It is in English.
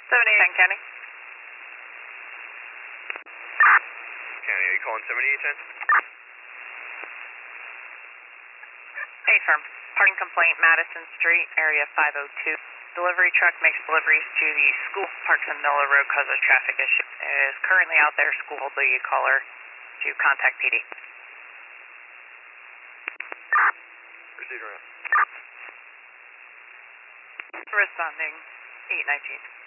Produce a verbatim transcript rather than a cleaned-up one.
seventy-eight County. County, are you calling seventy-eight ten? Hey, firm. Parking complaint, Madison Street, area five oh two. Delivery truck makes deliveries to the school, parks in Miller Road because of traffic issue. It is currently out there. School will be a caller to contact P D. Proceed around. Responding, eight nineteen.